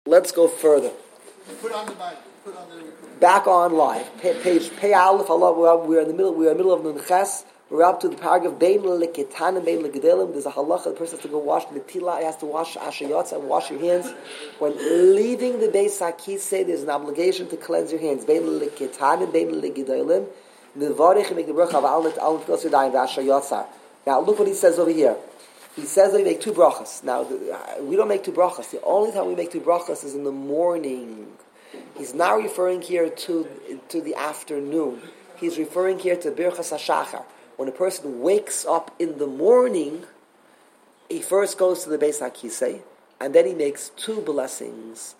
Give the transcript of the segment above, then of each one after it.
Let's go further. Put on the Bible. Put on the. Back on live. Page Pei Aleph. We're in the middle of Nun Ches. We're up to the paragraph Bein Leketanim Bein Legedelim. There's a halacha. The person has to go wash the tila. He has to wash ashayotza and wash your hands. When leaving the Beis HaKisei, there's an obligation to cleanse your hands. Bein Leketanim Bein Legedelim. Mevarich make the bracha of al netilas yadayim v'ashayotza. Now look what he says over here. He says that we make two brachas. Now we don't make two brachas. The only time we make two brachas is in the morning. He's now referring here to the afternoon. He's referring here to Birchas HaShachar. When a person wakes up in the morning, he first goes to the Beis HaKisei, and then he makes two blessings.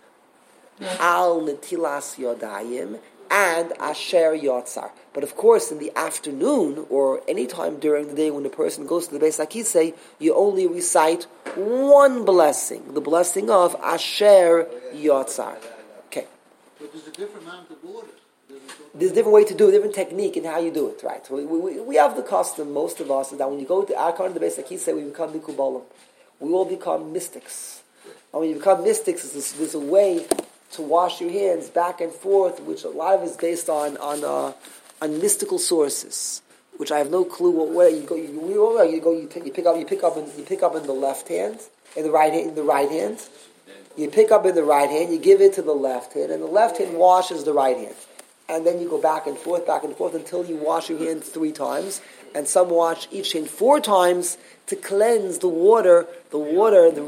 Al netilas yodayim and Asher Yotzar. But of course, in the afternoon, or any time during the day when the person goes to the Beis HaKisei, you only recite one blessing, the blessing of Asher Yotzar. Okay. But there's a different amount of water. There's a different way to do it, a different technique in how you do it, right? We have the custom, most of us, is that when you go to Akron, the Beis HaKisei, we become Mikubalim. We all become mystics. And when you become mystics, there's a way to wash your hands back and forth, which a lot of it is based on mystical sources, which I have no clue where you go. You pick up in the left hand, in the right hand. You pick up in the right hand, you give it to the left hand, and the left hand washes the right hand. And then you go back and forth until you wash your hands 3 times. And some wash each hand 4 times to cleanse the water. The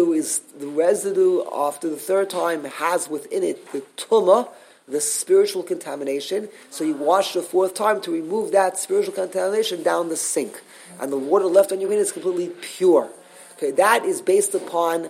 residue after the 3rd time has within it the tumah, the spiritual contamination. So you wash the 4th time to remove that spiritual contamination down the sink. And the water left on your hand is completely pure. Okay, that is based upon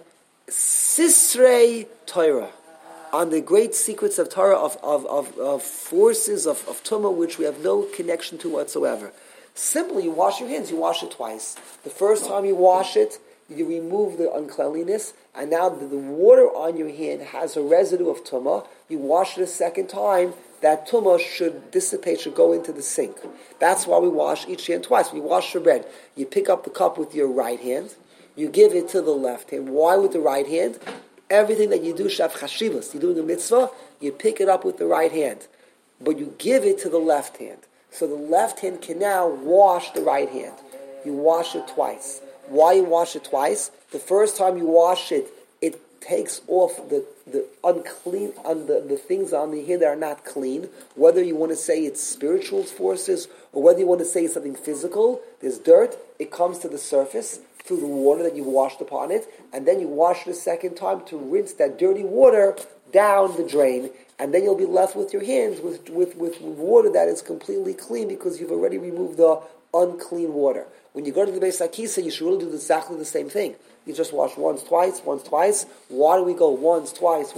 Sisrei Torah, on the great secrets of Torah, of forces of tumah which we have no connection to whatsoever. Simply, you wash your hands. You wash it twice. The first time you wash it, you remove the uncleanliness, and now the water on your hand has a residue of tumah. You wash it a 2nd time. That tumah should dissipate, should go into the sink. That's why we wash each hand twice. When you wash your bread, you pick up the cup with your right hand. You give it to the left hand. Why with the right hand? Everything that you do, shav chashivas, you're doing a mitzvah, you pick it up with the right hand. But you give it to the left hand. So the left hand can now wash the right hand. You wash it twice. Why you wash it twice? The first time you wash it, it takes off the unclean, the things on the hand that are not clean. Whether you want to say it's spiritual forces, or whether you want to say it's something physical, there's dirt, it comes to the surface through the water that you washed upon it, and then you wash it a 2nd time to rinse that dirty water down the drain, and then you'll be left with your hands with water that is completely clean because you've already removed the unclean water. When you go to the Beis HaKisei, you should really do exactly the same thing. You just wash once, twice. Why do we go once, twice?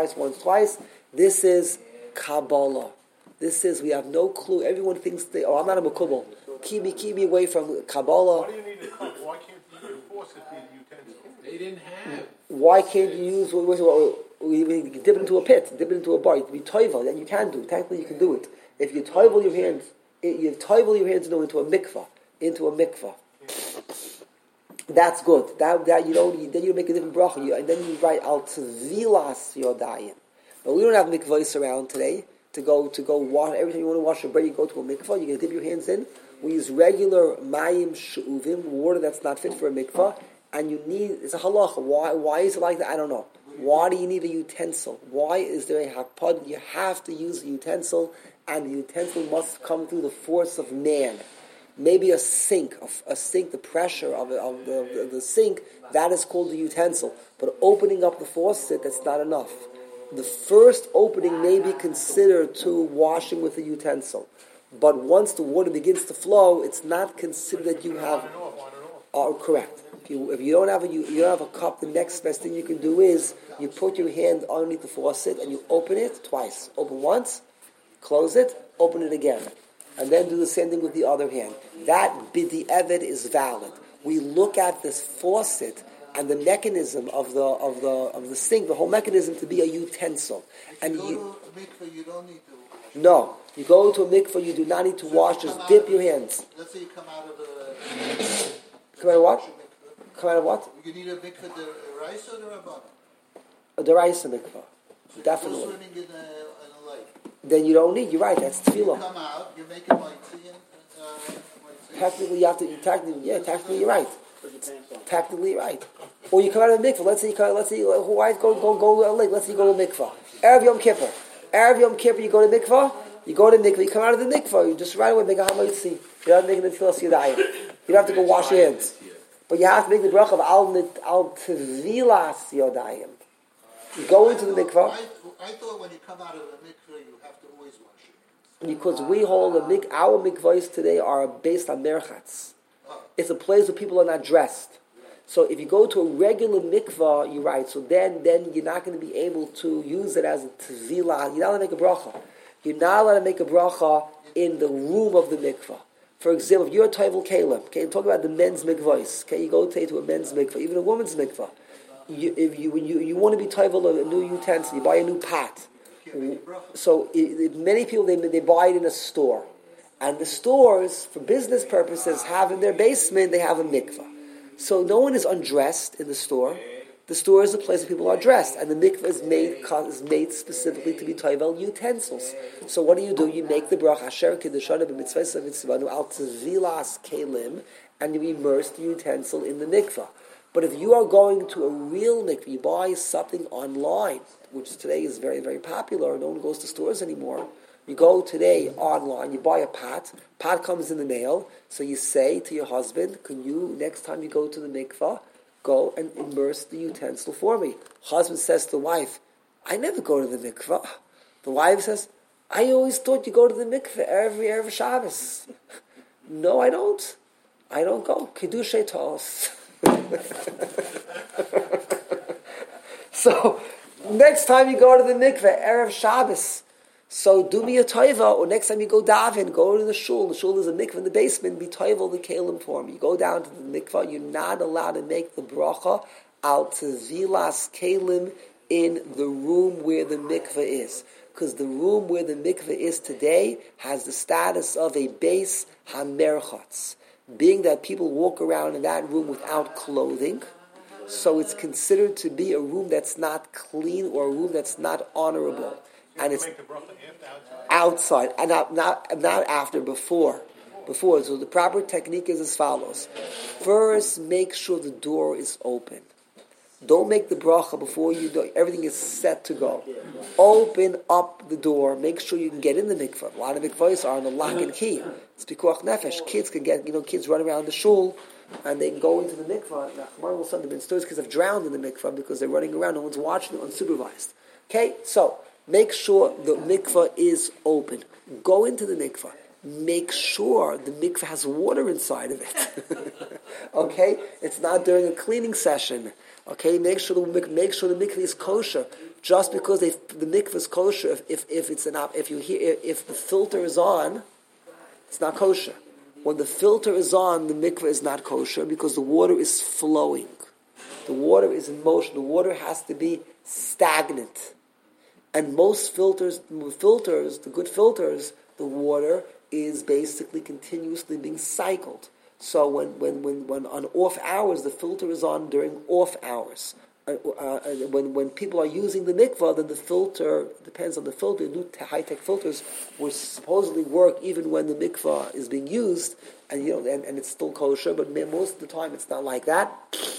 This is Kabbalah. We have no clue. Everyone thinks I'm not a Makubal. Keep me away from Kabbalah. Why do you need a cup? Why can't you use faucet utensils? They didn't have. Why can't you use? We dip it into a pit, dip it into a bar. You toivel, then you can do. Technically, you can do it. If you toivel your hands, into a mikvah. That's good. That you don't. Then you make a different bracha, and then you write al tvilas yodayim. But we don't have mikvahs around today to go wash. Every time you want to wash your bread, you go to a mikvah. You're going to dip your hands in. We use regular mayim she'uvim, water that's not fit for a mikvah, and it's a halacha. Why is it like that? I don't know. Why do you need a utensil? Why is there a hakpad? You have to use a utensil, and the utensil must come through the force of man. Maybe a sink, the pressure of the sink, that is called the utensil. But opening up the faucet, that's not enough. The first opening may be considered to washing with a utensil. But once the water begins to flow, it's not considered that you have. Correct. If you don't have a cup, the next best thing you can do is you put your hand underneath the faucet and you open it twice. Open once, close it, open it again, and then do the same thing with the other hand. That b'di'evet is valid. We look at this faucet and the mechanism of the sink, the whole mechanism to be a utensil. And you go to a mikveh, you don't need to wash. No, you go to a mikveh, you do not need to wash. Just dip your hands. Let's say you come out of the. Come out of what? Come out of what? You need a mikveh the rice or the rabbanon? A deraisa mikvah. So Definitely. You're swimming in a lake. Then you don't need. You're right. That's You tefillah. come out, you make a mitzi, Technically, you have to. Technically, you're right. Technically, you're right. Or you come out of the mikvah. Let's say why go to a lake? Let's say you go to a mikvah. Erev Yom Kippur. Erev Yom Kippur. You go to mikvah. You go to mikvah. You come out of the mikvah. You just right away make a hamayitzi. You're not making the tefillah yadayim. You don't have to go wash your hands. But you have to make the bracha of al tevilas yadayim. You go into the mikvah. I thought when you come out of the mikvah, you have to always wash your hands. Because we hold our mikvahs today are based on merchatz. It's a place where people are not dressed. So if you go to a regular mikvah, you're right. So then you're not going to be able to use it as a tevilah. You're not allowed to make a bracha. You're not allowed to make a bracha in the room of the mikvah. For example, if you're a toivel kalim, okay, talk about the men's mikvahs. Okay, you go to a men's mikvah, even a woman's mikvah. When you want to be toivel a new utensil, you buy a new pot. So many people they buy it in a store, and the stores for business purposes have in their basement they have a mikvah. So no one is undressed in the store. The store is a place where people are dressed, and the mikvah is made specifically to be toivel utensils. So what do? You make the bracha asher kiddushanu b'mitzvah mitzvanu al tevilas kelim, and you immerse the utensil in the mikvah. But if you are going to a real mikvah, you buy something online, which today is very, very popular. No one goes to stores anymore. You go today online, you buy a pot. Pot comes in the mail. So you say to your husband, can you, next time you go to the mikvah, go and immerse the utensil for me? Husband says to the wife, I never go to the mikvah. The wife says, I always thought you go to the mikvah every Shabbos. No, I don't. I don't go. Kiddushay tos. So, next time you go to the mikveh, Erev Shabbos, so do me a toiva, or next time you go daven, go to the shul. The shul is a mikveh in the basement, be toivel the kalim for me. You go down to the mikveh, you're not allowed to make the bracha al tevilas kalim in the room where the mikveh is. Because the room where the mikveh is today has the status of a base hamerchatz. Being that people walk around in that room without clothing, so it's considered to be a room that's not clean or a room that's not honorable. And it's outside, and not after, before. So the proper technique is as follows. First, make sure the door is open. Don't make the bracha before you do. Everything is set to go. Open up the door. Make sure you can get in the mikvah. A lot of mikvahs are on the lock and key. It's pikuach nefesh. Kids can get, kids run around the shul and they can go into the mikvah. Now, some of the kids have drowned in the mikvah because they're running around. No one's watching them unsupervised. Okay, so make sure the mikvah is open. Go into the mikvah. Make sure the mikvah has water inside of it. Okay, it's not during a cleaning session. Okay, make sure the mikveh is kosher. Just because the mikveh is kosher, if the filter is on, it's not kosher. When the filter is on, the mikveh is not kosher because the water is flowing. The water is in motion. The water has to be stagnant. And most filters, the good filters, the water is basically continuously being cycled. So when on off hours, the filter is on during off hours. When people are using the mikvah, then the filter depends on the filter. New high-tech filters will supposedly work even when the mikvah is being used, and it's still kosher. But most of the time, it's not like that.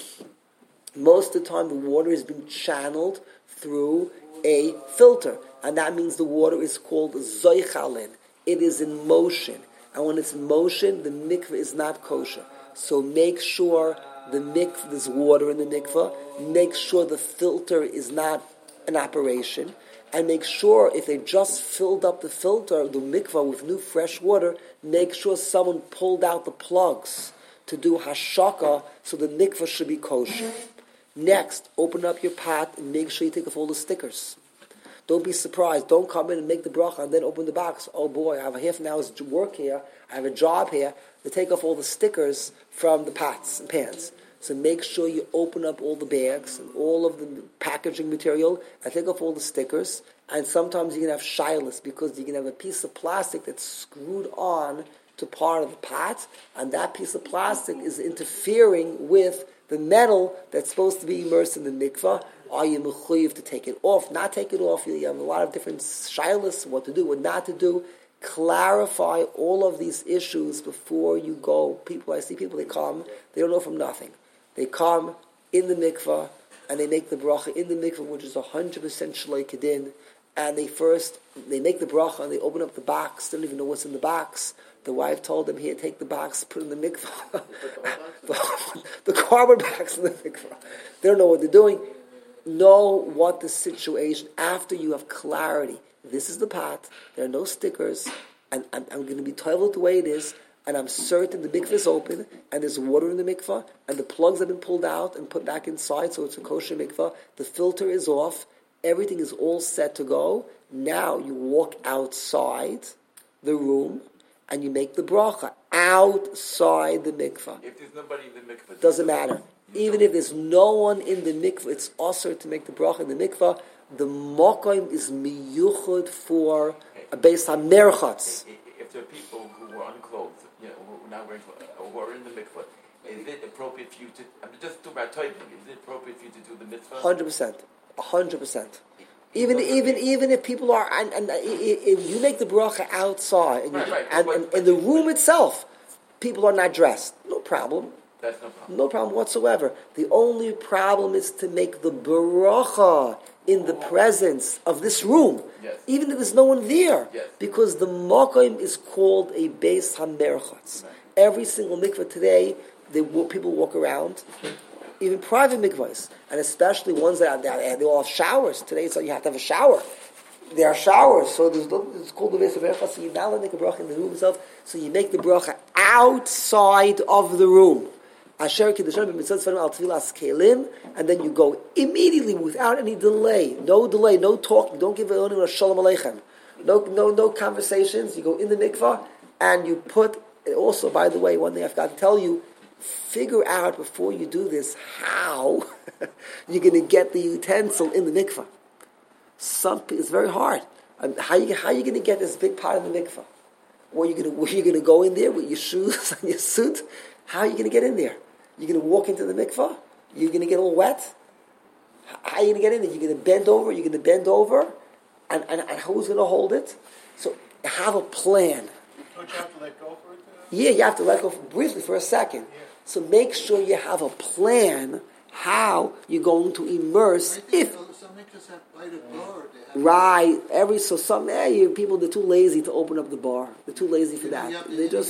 Most of the time, the water is being channeled through a filter, and that means the water is called zoichalin. It is in motion. And when it's in motion, the mikveh is not kosher. So make sure there's water in the mikveh. Make sure the filter is not in operation. And make sure if they just filled up the filter, the mikveh, with new fresh water, make sure someone pulled out the plugs to do hashaka so the mikveh should be kosher. Next, open up your pot and make sure you take off all the stickers. Don't be surprised. Don't come in and make the bracha and then open the box. Oh boy, I have a half an hour's work here. I have a job here. To take off all the stickers from the pots and pans. So make sure you open up all the bags and all of the packaging material and take off all the stickers. And sometimes you can have shilas because you can have a piece of plastic that's screwed on to part of the pot, and that piece of plastic is interfering with The metal that's supposed to be immersed in the mikvah, are you mechuyev to take it off, not take it off? You have a lot of different shilas, what to do, what not to do. Clarify all of these issues before you go. I see people, they come, they don't know from nothing. They come in the mikvah, and they make the bracha in the mikvah, which is 100% shloi kedin. And they make the bracha, and they open up the box. They don't even know what's in the box. The wife told them, here, take the box, put it in the mikvah. the cardboard box in the mikvah. They don't know what they're doing. Know what the situation, after you have clarity. This is the pot. There are no stickers. And I'm going to be toilet the way it is. And I'm certain the mikvah is open. And there's water in the mikvah. And the plugs have been pulled out and put back inside. So it's a kosher mikvah. The filter is off. Everything is all set to go. Now you walk outside the room. And you make the bracha outside the mikvah. If there's nobody in the mikvah, doesn't matter. Even if there's no one in the mikvah, it's also to make the bracha in the mikvah. The mokoim is miyuchud for a beis hamerchatz. If there are people who are unclothed, who are not wearing clothes, who are in the mikvah, is it appropriate for you to? I'm just talking about typing. Is it appropriate for you to do the mitzvah? 100%. Even if people are, and if you make the bracha outside, and in the room itself, people are not dressed, no problem. That's no problem. No problem whatsoever. The only problem is to make the bracha in the presence of this room, yes. Even if there's no one there, yes. Because the makom is called a beis hamerchatz. Right. Every single mikveh today, people walk around. Even private mikvahs, and especially ones that they all have showers. Today, so you have to have a shower. There are showers, so it's called the Beis HaBeracha. So you not make a bracha in the room itself. So you make the bracha outside of the room. Asher Kiddushan b'mitzvot Sfarim al Tfilas Kelim, and then you go immediately without any delay. No delay, no talking. Don't give anyone a Shalom Aleichem. No conversations. You go in the mikvah and you put. Also, by the way, one thing I forgot to tell you. Figure out before you do this how you're going to get the utensil in the mikvah. It's very hard. How you going to get this big pot in the mikvah? Where you going to go in there with your shoes and your suit? How are you going to get in there? You're going to walk into the mikvah? You're going to get all wet? How are you going to get in there? You're going to bend over? You're going to bend over? And who's going to hold it? So have a plan. Don't you have to let go for it? Yeah, you have to let go briefly for a second. Yeah. So make sure you have a plan how you're going to immerse. If some makers have by the bar, right, people they're too lazy to open up the bar. They're too lazy for that.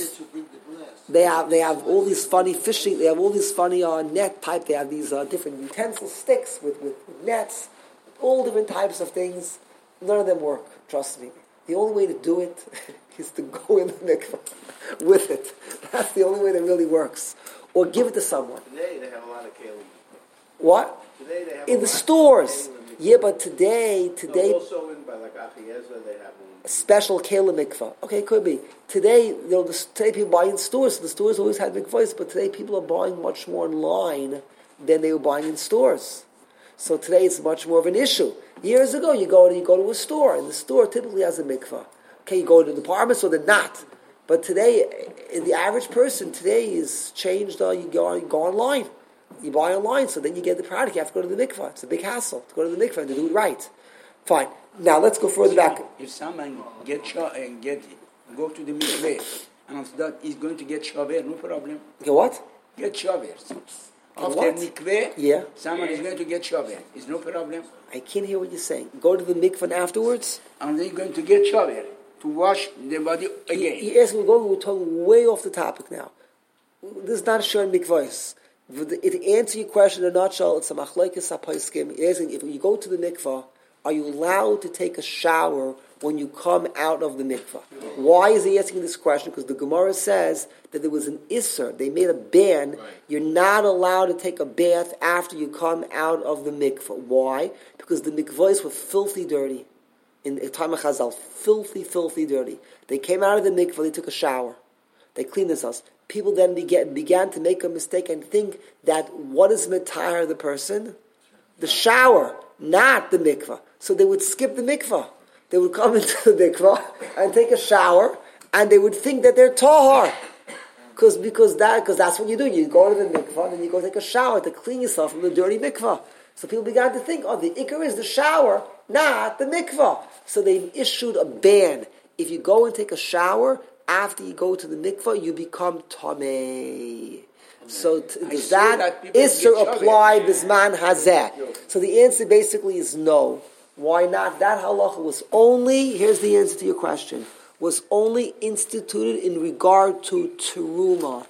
They have all these funny fishing. They have all these funny net type. They have these different utensil sticks with nets, all different types of things. None of them work. Trust me. The only way to do it is to go in the mikvah with it. That's the only way that really works. Or give it to someone. Today they have a lot of kelim. What? Today they have in the stores. Yeah, but today. No, also in by like Achiezer they have one. Special kelim mikvah. Okay, it could be. Today people buy in stores. So the stores always had mikvahs, but today people are buying much more online than they were buying in stores. So today it's much more of an issue. Years ago, you go to a store, and the store typically has a mikvah. Okay, you go to the department store, they're not. But today, the average person today is changed. You go online, you buy online, so then you get the product. You have to go to the mikvah. It's a big hassle to go to the mikvah and to do it right. Fine. Now let's go further back. If someone go to the mikveh and after that he's going to get shaver, no problem. Okay, what? Get shavers. After what? Mikveh, yeah. Someone is going to get shaver. It's no problem. I can't hear what you're saying. Go to the mikveh afterwards? And they're going to get shaver to wash the body again. Yes, we're talking way off the topic now. This is not a shor mikvahs. To answer your question in a nutshell, it's a machlokes haposkim. If you go to the mikvah, are you allowed to take a shower when you come out of the mikvah? Why is he asking this question? Because the Gemara says that there was an isser. They made a ban. Right. You're not allowed to take a bath after you come out of the mikvah. Why? Because the mikvahs were filthy dirty. In the time of Chazal, filthy dirty. They came out of the mikvah, they took a shower. They cleaned themselves. People then began to make a mistake and think that what is metahar the person? The shower, not the mikvah. So they would skip the mikvah. They would come into the mikvah and take a shower, and they would think that they're tahar. Because that's what you do. You go to the mikvah and then you go take a shower to clean yourself from the dirty mikvah. So people began to think, the ikar is the shower, not the mikvah. So they issued a ban. If you go and take a shower after you go to the mikvah, you become tamei. So does that isser apply bisman hazeh? So the answer basically is no. Why not? That halacha was only, here's the answer to your question, was only instituted in regard to teruma.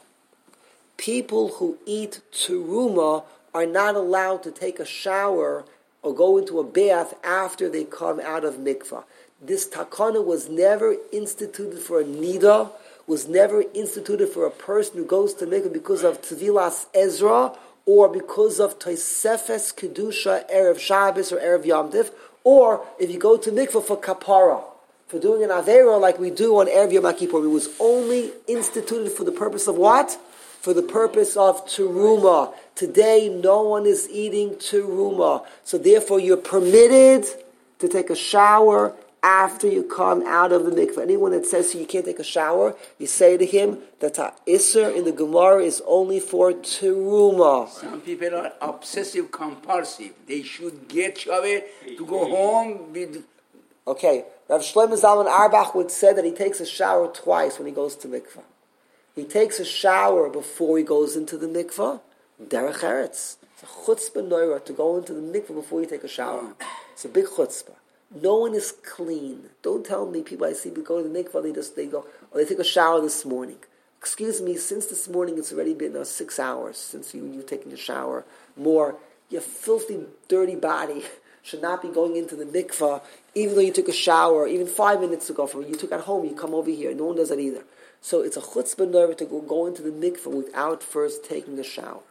People who eat teruma are not allowed to take a shower or go into a bath after they come out of mikvah. This takana was never instituted for a nida, was never instituted for a person who goes to mikvah because of Tevilas Ezra or because of Tosefes Kedusha Erev Shabbos or Erev Yom Tif, or if you go to mikvah for kapara, for doing an avera like we do on Erev Yom Kippur. It was only instituted for the purpose of what? For the purpose of teruma. Today, no one is eating teruma. So therefore, you're permitted to take a shower after you come out of the mikveh. Anyone that says you can't take a shower, you say to him that isser in the Gemara is only for teruma. Some people are obsessive compulsive. They should get shower to go home with... Okay, Rav Shlomo Zalman Auerbach would say that he takes a shower twice when he goes to mikveh. He takes a shower before he goes into the mikveh. Derech Eretz. It's a chutzpah noira to go into the mikveh before you take a shower. It's a big chutzpah. No one is clean. Don't tell me people I see go to the mikveh, they go, they take a shower this morning. Excuse me, since this morning it's already been 6 hours since you've taken a shower. More, your filthy, dirty body should not be going into the mikveh, even though you took a shower, even 5 minutes ago from you took at home, you come over here. No one does that either. So it's a chutzpah nerve to go into the mikveh without first taking a shower.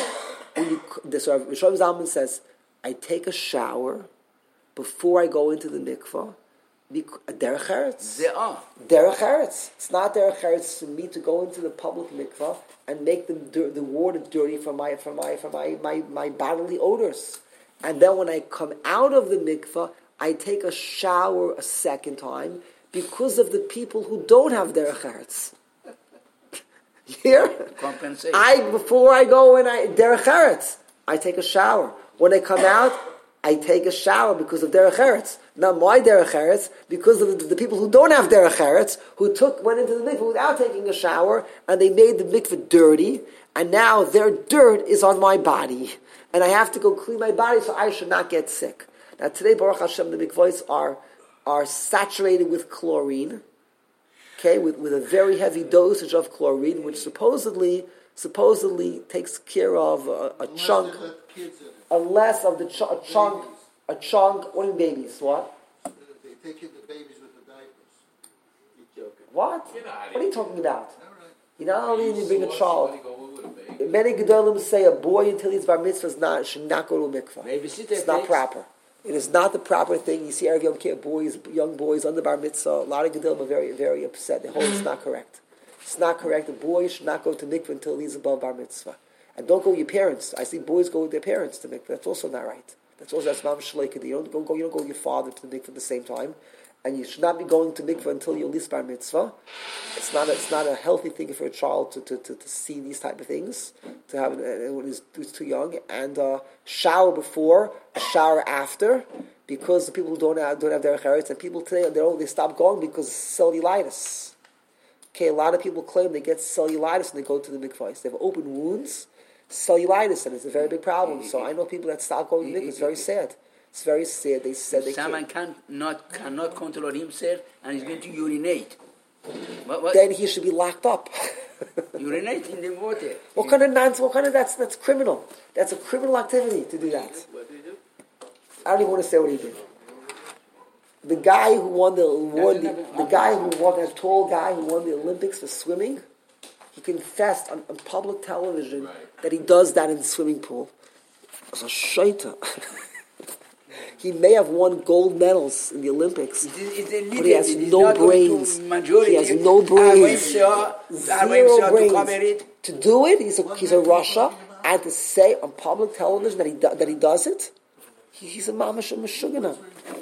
So Rav Shlomo Zalman says, I take a shower before I go into the mikveh. Derech Eretz. Derech Eretz. It's not Derech Eretz for me to go into the public mikveh and make the water dirty from my bodily odors. And then when I come out of the mikveh, I take a shower a second time because of the people who don't have derech eretz. Here, before I go in derech eretz, I take a shower. When I come out, I take a shower because of derech eretz. Not my derech eretz, because of the people who don't have derech eretz, who went into the mikveh without taking a shower, and they made the mikveh dirty, and now their dirt is on my body, and I have to go clean my body so I should not get sick. Now today, Baruch Hashem, the mikvahs are saturated with chlorine, okay, with a very heavy dosage of chlorine, which supposedly takes care of a chunk, unless of a chunk. What do you mean babies? What? They take in the babies with the diapers. You're joking. What? What are you talking about? You not only need to bring a child. Many gedolim say a boy until he's bar mitzvah should not go to a mikvah. It's not proper. It is not the proper thing. You see Erev Yom Kippur young boys under bar mitzvah. A lot of gedolim are very, very upset. They hold it's not correct. It's not correct. A boy should not go to mikvah until he's above bar mitzvah. And don't go with your parents. I see boys go with their parents to mikvah. That's also not right. That's mam shleikah. You don't go with your father to the mikvah at the same time. And you should not be going to mikvah until you're least bar mitzvah. It's not a healthy thing for a child to see these type of things, to have when he's too young. And shower before, a shower after, because the people who don't have derech eretz, and people today they stop going because cellulitis. Okay, a lot of people claim they get cellulitis when they go to the mikvah. They have open wounds, cellulitis, and it's a very big problem. So I know people that stop going to mikvah. It's very sad. It's very sad. They said someone cannot control himself and he's going to urinate. What? Then he should be locked up. Urinate in the water. What kind of nonsense? That's criminal. That's a criminal activity to do that. What do you do? I don't even want to say what he did. The guy who won that tall guy who won the Olympics for swimming, he confessed on public television that he does that in the swimming pool. It's a shaita. He may have won gold medals in the Olympics, but he has no brains. He has no brains. Zero brains. To do it, he's a Russia, and to say on public television that he does it, he's a mamash and meshugana.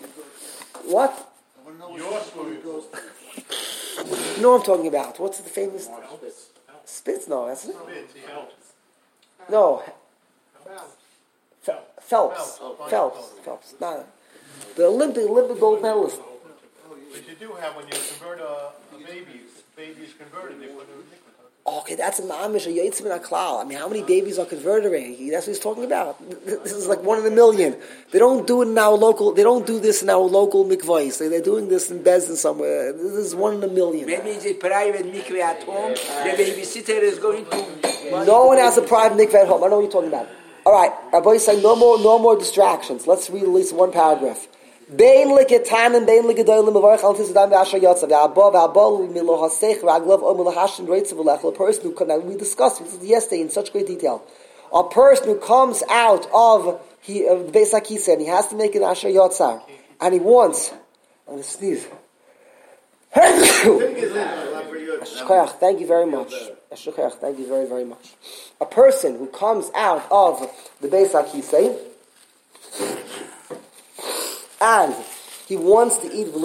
What? You know what I'm talking about? What's the famous Spitz? No, that's it. Phelps. No, Phelps. Phelps. No, the Olympic gold medalist. But you do have, when you convert a baby is converted, they put it in liquid. Okay, that's a mamish, a yitzim and a klal. I mean, how many babies are converted already? That's what he's talking about. This is like 1 in a million. They don't do it in our local. They don't do this in our local mikvahs. They're doing this in Bezdin somewhere. This is 1 in a million. Maybe it's a private mikveh at home. The babysitter is going to. No one has a private mikveh at home. I know what you're talking about. All right, Rabbi say no more distractions. Let's read at least one paragraph. Bein leketanim, bein legedolim, mevarich al tisadam v'asher yotzav. V'abol milo hasech v'aglav o milo hashim reitzav v'lech. A person who comes, now we discussed this yesterday in such great detail. A person who comes out of the Beis HaKisei and he has to make an asher yotzar, and he wants. I'm going to sneeze. Thank you very much. Thank you very, very much. A person who comes out of the Beis HaKisei and he wants to eat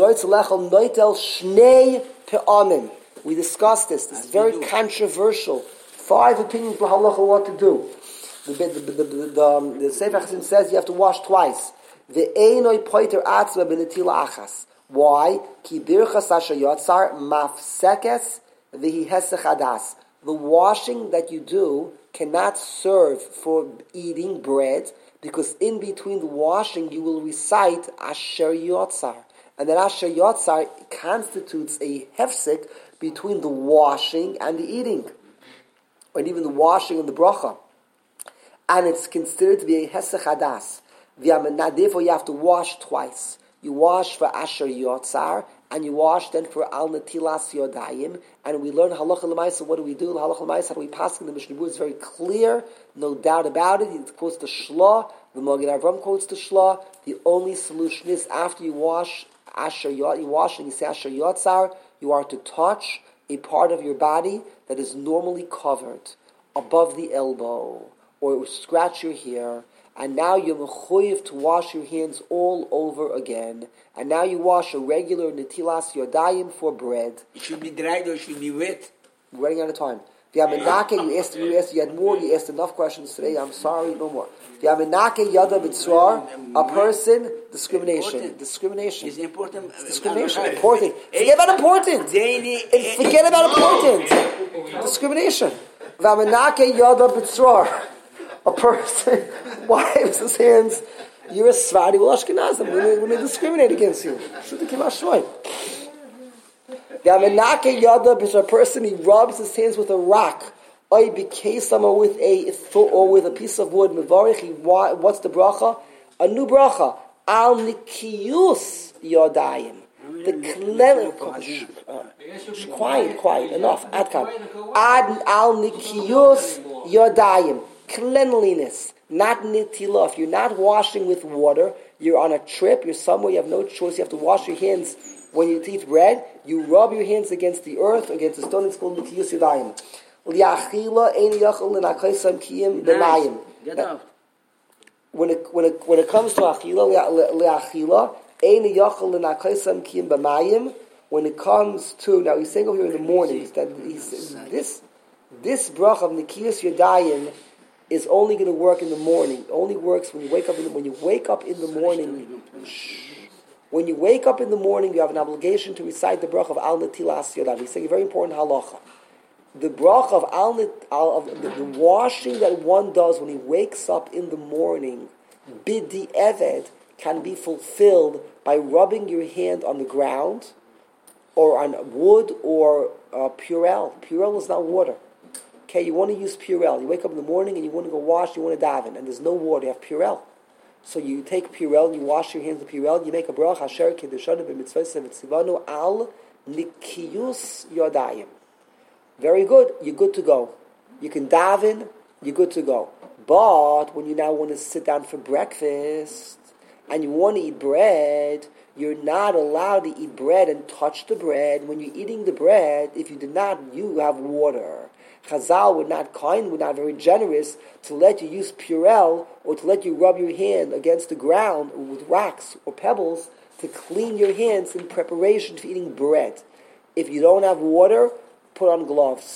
shnei pe'amim. We discussed this. This is very controversial. 5 opinions for halacha what to do. The Sefer Chassidim says you have to wash twice. Ve'enoi poiter atzma b'netila achas. Why? Ki birchas asher yotzar mafsekes v'hi hesech hadas. The washing that you do cannot serve for eating bread, because in between the washing you will recite Asher Yotzar. And that Asher Yotzar constitutes a hefsek between the washing and the eating. Or even the washing and the bracha. And it's considered to be a Hesech Hadas. Therefore you have to wash twice. You wash for Asher Yotzar, and you wash then for Al Netilas Yodayim. And we learn Halacha L'maisa. What do we do? Halacha L'maisa, how do we pass in the Mishnah Berurah is very clear, no doubt about it. It quotes the Shlah. The Magen Avraham quotes the Shlah. The only solution is after you wash Asher Yot, you wash and you say Asher Yotzar, you are to touch a part of your body that is normally covered above the elbow, or scratch your hair. And now you're mechuyev to wash your hands all over again. And now you wash a regular netilas yodayim for bread. It should be dried or it should be wet. We're running out of time. You had more, you asked enough questions today. I'm sorry, no more. Yada b'tzrar, a person, discrimination. Discrimination. It's important. Discrimination. Important. Forget about important. Forget about important. Discrimination. Yada b'tzrar. A person wipes his hands. You're a Svadi well Ashkenazim when they discriminate against you. Should they come out short? A person, he rubs his hands with a rock, or with a piece of wood. What's the bracha? A new bracha. Al nikiyus yodayim. The cleanliness. Quiet. Enough. Ad al nikiyus yodayim. Cleanliness, not nitila. If you're not washing with water, you're on a trip, you're somewhere, you have no choice, you have to wash your hands when you eat bread, you rub your hands against the earth, against the stone, it's called nitiyus yadayim. Li'achila ein yachal l'nakaisam kiyim b'mayim. When it comes to achila, li'achila ein yachal l'nakaisam kiyim b'mayim, when it comes to, now he's saying over here in the mornings, that this brach of nitiyus yadayim is only going to work in the morning. It only works when you wake up in the morning. When you wake up in the morning, you have an obligation to recite the bracha of Al Netilas Yodayim. He's saying a very important halacha. The bracha of the washing that one does when he wakes up in the morning, bidi eved, can be fulfilled by rubbing your hand on the ground, or on wood, or Purell. Purell is not water. Okay, you want to use Purell. You wake up in the morning and you want to go wash, you want to daven, and there's no water, you have Purell. So you take Purell and you wash your hands with Purell, you make a bracha, Asher Kiddushanu b'mitzvah v'tzivanu al nikiyus yodayim. Very good, you're good to go. You can daven, you're good to go. But when you now want to sit down for breakfast and you want to eat bread, you're not allowed to eat bread and touch the bread. When you're eating the bread, if you have water. Chazal were not kind, were not very generous to let you use Purell or to let you rub your hand against the ground or with rocks or pebbles to clean your hands in preparation for eating bread. If you don't have water, put on gloves.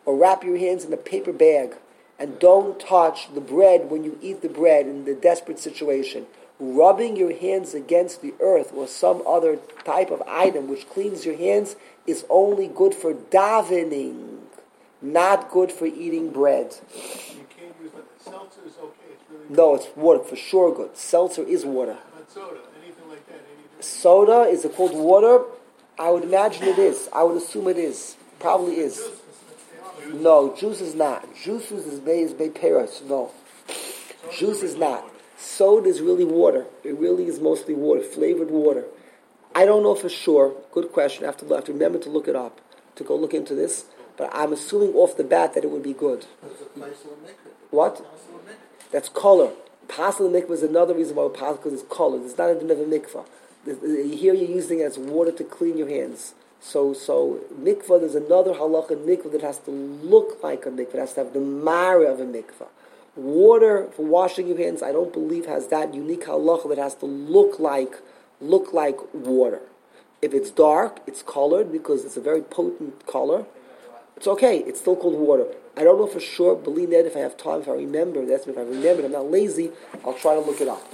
or wrap your hands in a paper bag, and don't touch the bread when you eat the bread in the desperate situation. Rubbing your hands against the earth or some other type of item which cleans your hands is only good for davening, not good for eating bread. You can't use the seltzer is okay. It's really No, it's water, for sure good. Seltzer is water. But soda, anything like that, anything. Soda, is it called water? I would imagine it is. I would assume it is. Probably is. No, juice is not. Juice is made peros. No. Juice is not. Soda is really water. It really is mostly water, flavored water. I don't know for sure. Good question. I have to remember to look it up, to go look into this. But I'm assuming off the bat that it would be good. What? That's color. Pasul mikvah is another reason why it's pasul, because it's color. It's not a din of a mikvah. Here you're using it as water to clean your hands. So mikvah, there's another halacha in mikvah that has to look like a mikvah. It has to have the mara of a mikvah. Water for washing your hands, I don't believe has that unique halacha that has to look like water. If it's dark, it's colored because it's a very potent color. It's okay. It's still called water. I don't know for sure. Believe that if I have time, if I remember, if I remember, I'm not lazy. I'll try to look it up.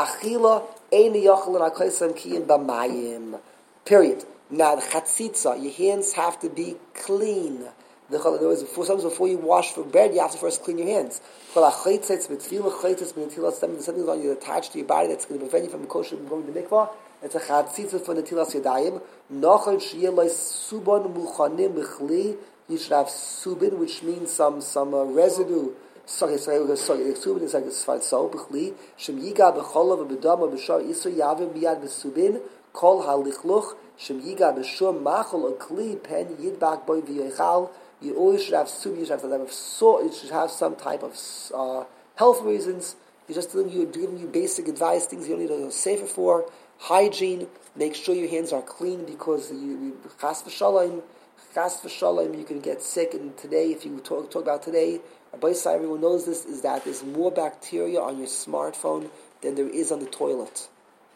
Period. Now the chatzitza, your hands have to be clean. Before you wash for bread, you have to first clean your hands. Something on you attached to your body that's going to prevent you from kosher from going to the mikvah. It's a chatzitza for netilas yadayim. You should have subin, which means some residue. Subin is like a sfalso b'chli. Shem yiga b'cholav b'dama b'shar iso yavim biyad b'subin kol halichluch. Shem yiga b'shur machol akli pen yidbak boy v'yochal. You always should have subin. You should have some type of health reasons. You're just giving you basic advice, things you don't need to safer for. Hygiene. Make sure your hands are clean because you chas v'shalom, you can get sick. And today, if you talk about today, everyone knows this, is that there's more bacteria on your smartphone than there is on the toilet.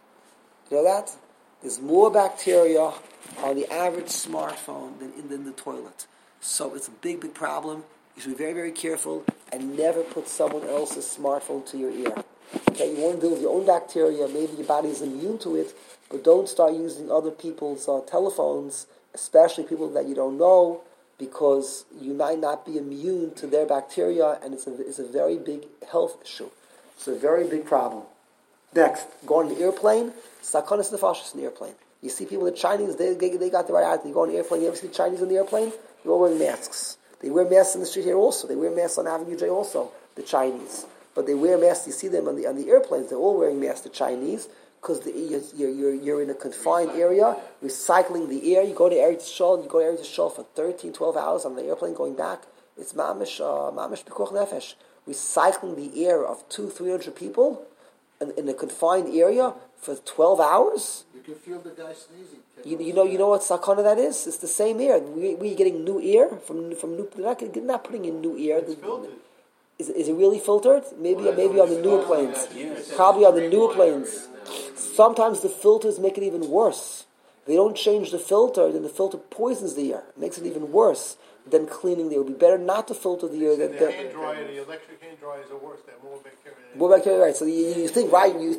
You know that? There's more bacteria on the average smartphone than in the toilet. So it's a big, big problem. You should be very, very careful and never put someone else's smartphone to your ear. Okay, you want to deal with your own bacteria. Maybe your body is immune to it, but don't start using other people's telephones, especially people that you don't know, because you might not be immune to their bacteria, and it's a very big health issue. It's a very big problem. Next, go on an airplane. Sakonis nefashis in the airplane. You see people, the Chinese, they got the right attitude. You go on an airplane, you ever see Chinese in the airplane? They're all wearing masks. They wear masks in the street here also. They wear masks on Avenue J also, the Chinese. But they wear masks, you see them on the airplanes, they're all wearing masks, the Chinese, because you're in a confined area, recycling the air. You go to Eretz Yisrael for 13, 12 hours on the airplane going back. It's mamish pikuach nefesh. Recycling the air of 200-300 people in a confined area for 12 hours. You can feel the guy sneezing. You know what sakana that is? It's the same air. We're getting new air from new. They're not putting in new air. It's filtered. Is it really filtered? Maybe on the newer planes. Probably on the newer planes. Sometimes the filters make it even worse. They don't change the filter, then the filter poisons the air. It makes it even worse than cleaning the air. It would be better not to filter the air. The hand dryer, the electric hand dryers are worse. They have more bacteria. More bacteria, right? So you think, right? You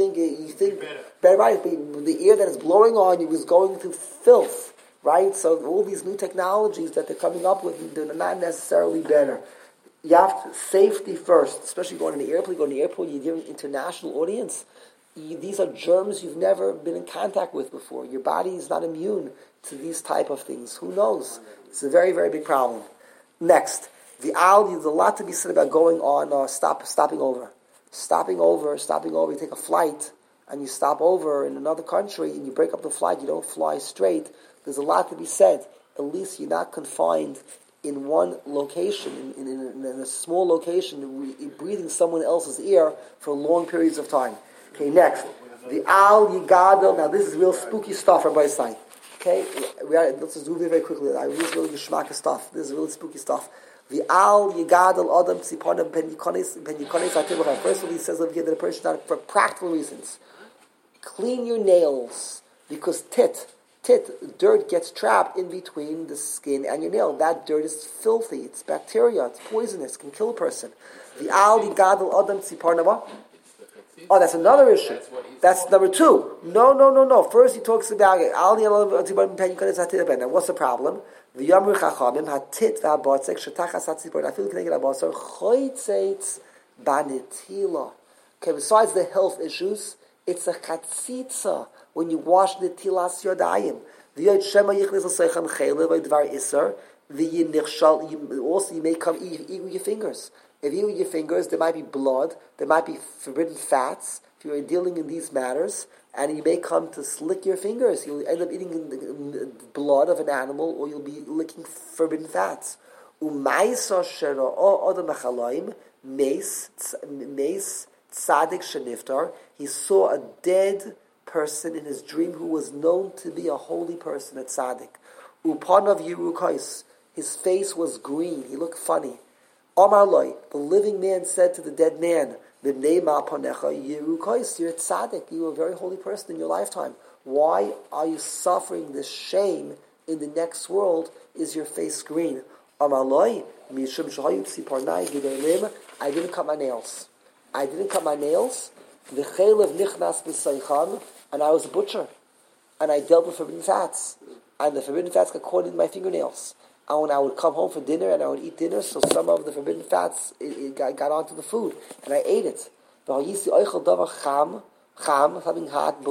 think better, right? The air that is blowing on you is going through filth, right? So all these new technologies that they're coming up with, they're not necessarily better. You have to, safety first, especially going to the airport. You go to the airport, you're giving an international audience. These are germs you've never been in contact with before. Your body is not immune to these type of things. Who knows? It's a very, very big problem. Next, there's a lot to be said about going on, stopping over. Stopping over, you take a flight and you stop over in another country and you break up the flight, you don't fly straight. There's a lot to be said. At least you're not confined in one location, in a small location, breathing someone else's air for long periods of time. Okay, next. The Al Yigadol. Now this is real spooky stuff on my side. Okay, let's just do it very quickly. This is really geschmack stuff. This is really spooky stuff. The Al Yigadol Adam Tziponim Ben Yikonis Atibachah. First of all, he says over here that a person, for practical reasons, clean your nails, because tit dirt gets trapped in between the skin and your nail. That dirt is filthy. It's bacteria. It's poisonous. It can kill a person. The Ali Gadol Adam Tzipar Nama. Oh, that's another issue. That's number 2. No. First he talks about Ali Now, what's the problem? The Yamru Chachamim Hatit VaBotzek Shetachas Hatzipor Afil Kneged Abasar Choitzeitz Banitila. Okay, besides the health issues, it's a chatzitza when you wash the tilas yodayim. The yod shema yichlis l'seichan chaylev v'dvar iser. The yinichshal. Also, you may come eat with your fingers. If you eat with your fingers, there might be blood. There might be forbidden fats. If you are dealing in these matters, and you may come to lick your fingers, you'll end up eating the blood of an animal, or you'll be licking forbidden fats. U'maisa shera o odam achaloim meis tzaddik sheniftar. He saw a dead person in his dream who was known to be a holy person, a tzaddik. Upanav yirukais. His face was green. He looked funny. Amar loy. The living man said to the dead man, B'nei ma'aponecha yirukais. You're a tzaddik. You were a very holy person in your lifetime. Why are you suffering this shame in the next world? Is your face green? Amar loy. Mishum shahayu tziparnai gidelim. I didn't cut my nails. The chaylev nichnas b'saychan, and I was a butcher, and I dealt with forbidden fats, and the forbidden fats got caught in my fingernails. And when I would come home for dinner and I would eat dinner, so some of the forbidden fats it got onto the food, and I ate it. Something hot,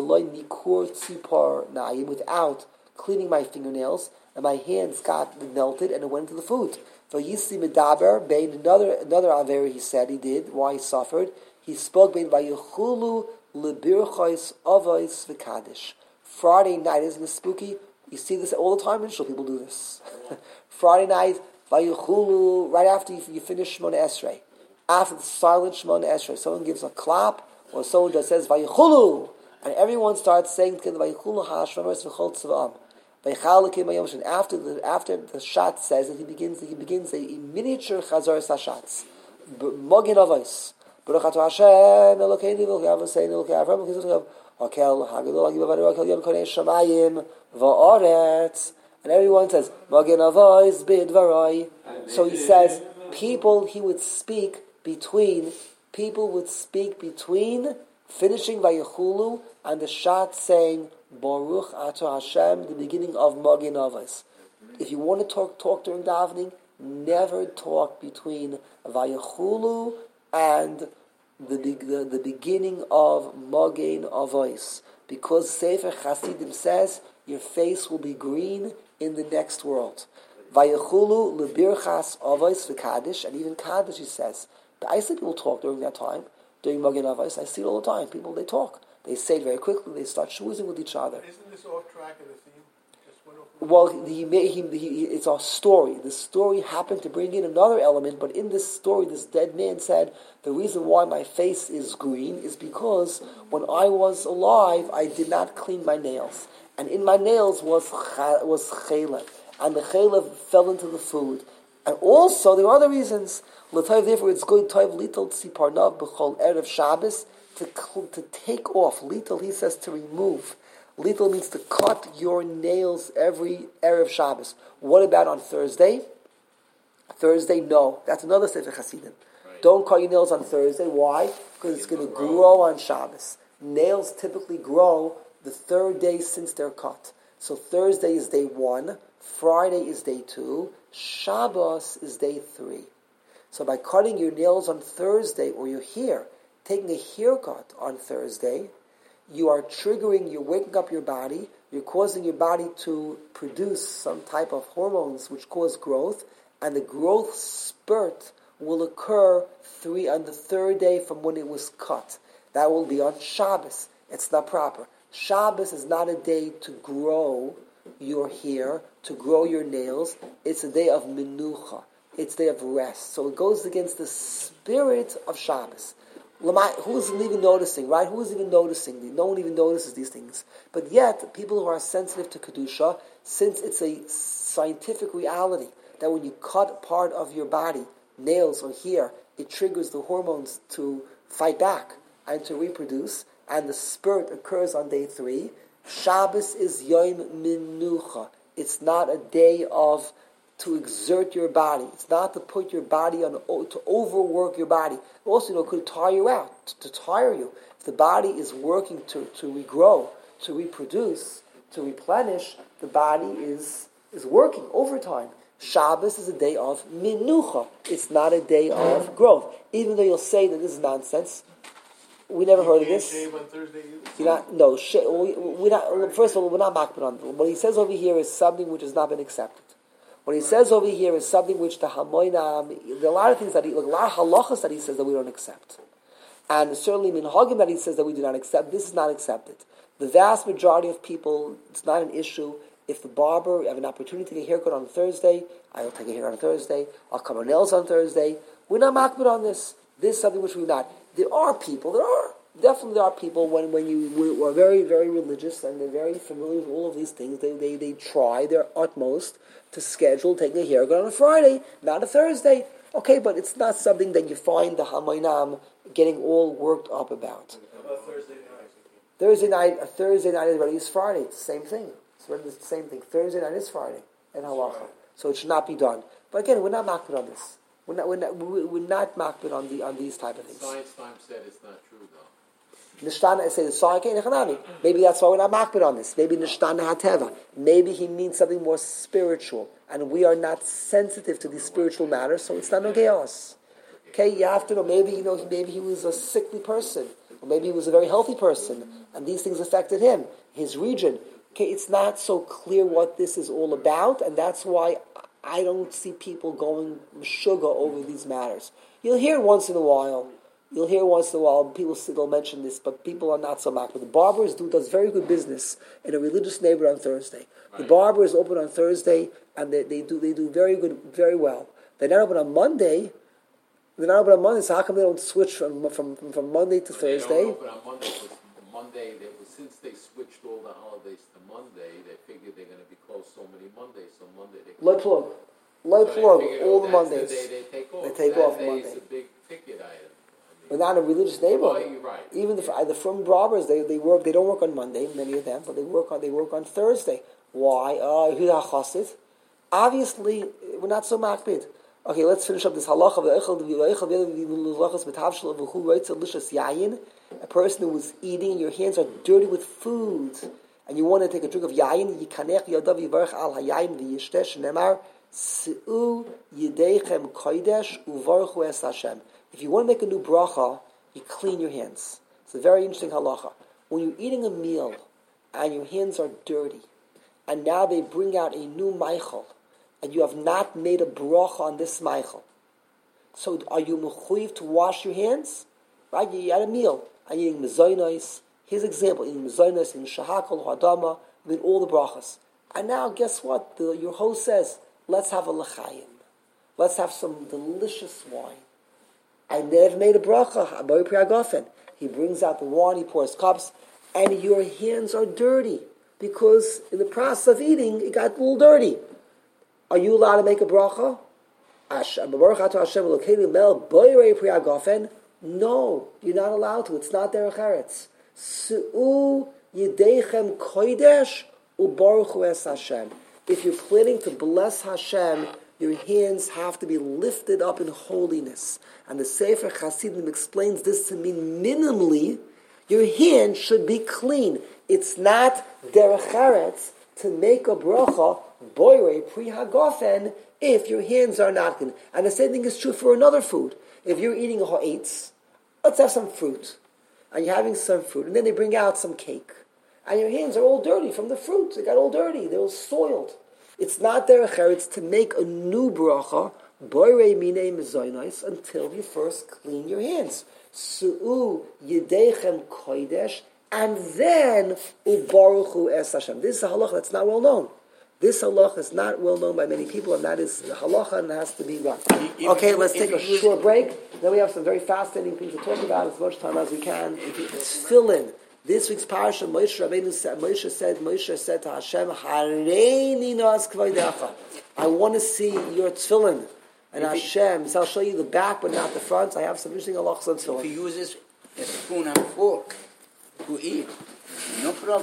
without cleaning my fingernails, and my hands got melted, and it went into the food. Another aver he said he did, why he suffered. He spoke Vayechulu lebirchos avos v'kadish. Friday night, isn't this spooky? You see this all the time in Shul, people do this. Friday night, Vayechulu, right after you finish Shemona Esrei. After the silent Shemona Esrei, someone gives a clap, or someone just says Vayechulu, and everyone starts saying Vayechulu ha'ashvanos v'chol tzva'am. After the shot says that he begins a miniature Chazar Sashatz. Mogin Avos. Baruch Atah Hashem, Elokeinu v'Elokeinu Avram, Hakel Hagedol Hagibah Hakel Yom Konei Shamayim Va'aretz, and everyone says Mogin Avos B'Dvarai. So he says people would speak between finishing Vayechulu and the shot saying Baruch Atah Hashem, the beginning of Mogin Avos. If you want to talk during davening, never talk between Vayechulu and the beginning of Mogin Avos, because Sefer Chasidim says your face will be green in the next world. Vayechulu lebirchas Avos v'Kadish, and even Kaddish he says. But I see people talk during that time, during Mogin Avos. I see it all the time. People, they talk. They say it very quickly. They start schmoozing with each other. Isn't this off track of the theme? Well, it's a story. The story happened to bring in another element, but in this story, this dead man said, the reason why my face is green is because when I was alive, I did not clean my nails. And in my nails was chaylev. And the chaylev fell into the food. And also, there are other reasons. Therefore, it's good to little tziparnav b'chol erev Shabbos, to take off. Little, he says, to remove. Little means to cut your nails every Erev Shabbos. What about on Thursday? Thursday, no. That's another Sefer Hasidim. Right. Don't cut your nails on Thursday. Why? Because it's going to grow on Shabbos. Nails typically grow the third day since they're cut. So Thursday is day 1, Friday is day 2, Shabbos is day 3. So by cutting your nails on Thursday, or your hair, taking a haircut on Thursday, you are you're waking up your body, you're causing your body to produce some type of hormones which cause growth, and the growth spurt will occur on the third day from when it was cut. That will be on Shabbos. It's not proper. Shabbos is not a day to grow your hair, to grow your nails. It's a day of menucha. It's a day of rest. So it goes against the spirit of Shabbos. Who isn't even noticing, right? Who is even noticing? No one even notices these things. But yet, people who are sensitive to Kedusha, since it's a scientific reality that when you cut part of your body, nails or hair, it triggers the hormones to fight back and to reproduce, and the spurt occurs on day 3. Shabbos is Yom Minucha. It's not a day to exert your body. It's not to put your body to overwork your body. Also, it could tire you out, to tire you. If the body is working to regrow, to reproduce, to replenish, the body is working overtime. Shabbos is a day of Minucha. it's not a day of growth. Even though you'll say that this is nonsense, we never heard of this. Shave on Thursday either? First of all, we're not makbid on it. What he says over here is something which has not been accepted. What he says over here is something which the Hamoinam, there are a lot of things a lot of halachas that he says that we don't accept. And certainly minhagim that he says that we do not accept, this is not accepted. The vast majority of people, it's not an issue. If the barber, have an opportunity to get a haircut on Thursday, I will take a haircut on Thursday, I'll cut my nails on Thursday. We're not makbid on this. This is something which we're not. There are people when you are very, very religious and they're very familiar with all of these things, they try their utmost to schedule taking a haircut on a Friday, not a Thursday. Okay, but it's not something that you find the Hamaynam getting all worked up about. How about Thursday night? Thursday night is already is Friday. It's the same thing. It's already the same thing. Thursday night is Friday in halacha, so it should not be done. But again, we're not makbid on this. We're not makbid on these type of things. Science time said it's not true though. Nishtana say the Sarkei. Maybe that's why we're not makbid on this. Maybe Nishtana Hateva. Maybe he means something more spiritual, and we are not sensitive to these spiritual matters, so it's not okay us. Okay, you have to know. Maybe he was a sickly person, or maybe he was a very healthy person, and these things affected him, his region. Okay, it's not so clear what this is all about, and that's why I don't see people going sugar over these matters. You'll hear once in a while. People still mention this, but people are not so much. But the barbers does very good business in a religious neighborhood on Thursday. Right. The barber is open on Thursday, and they do very good, very well. They're not open on Monday. So how come they don't switch from Monday to Thursday? They don't open on Monday. Since they switched all the holidays to Monday, they figured they're going to be closed so many Mondays. So Monday they close. Light plug, all the Mondays. The day they take off. They take off Monday. Monday. It's a big ticket item. We're not a religious neighborhood. Well, right. Even the firm barbers, they work. They don't work on Monday, many of them, but they work on Thursday. Why? Obviously, we're not so makbid. Okay, let's finish up this halacha. A person who is eating, your hands are dirty with food, and you want to take a drink of yayin. If you want to make a new bracha, you clean your hands. It's a very interesting halacha. When you're eating a meal and your hands are dirty, and now they bring out a new meichel, and you have not made a bracha on this meichel, so are you mechuyev to wash your hands? Right? You had a meal, and you're eating mezainos. Here's an example: eating mezainos, eating shahakol, hadama, with all the brachas. And now, guess what? Your host says, "Let's have a l'chaim. Let's have some delicious wine." I never made a bracha. He brings out the wine, he pours cups, and your hands are dirty because in the process of eating, it got a little dirty. Are you allowed to make a bracha? No, you're not allowed to. It's not derech eretz. Su'u yidechem kodesh ubaruchu es Hashem. If you're planning to bless Hashem, your hands have to be lifted up in holiness. And the Sefer Hasidim explains this to mean minimally, your hand should be clean. It's not derech eretz to make a bracha, boire pri hagofen, if your hands are not clean. And the same thing is true for another food. If you're eating a ha'etz, let's have some fruit. And you're having some fruit. And then they bring out some cake. And your hands are all dirty from the fruit. They got all dirty. They're all soiled. It's not derech eretz to make a new bracha, boirei minei mezainos, until you first clean your hands. Su'u yidechem kodesh, and then ubaruchu es Hashem. This is a halacha that's not well known. This halacha is not well known by many people, and that is the halacha, and has to be done. Okay, let's take a short break. Then we have some very fascinating things to talk about as much time as we can. It's fill-in. This week's parasha, Moshe said to Hashem, Hareini nas kvodecha. I want to see your tefillin. And Hashem, so I'll show you the back but not the front. I have some interesting halachas on tefillin. If he uses a spoon and fork to eat, no problem.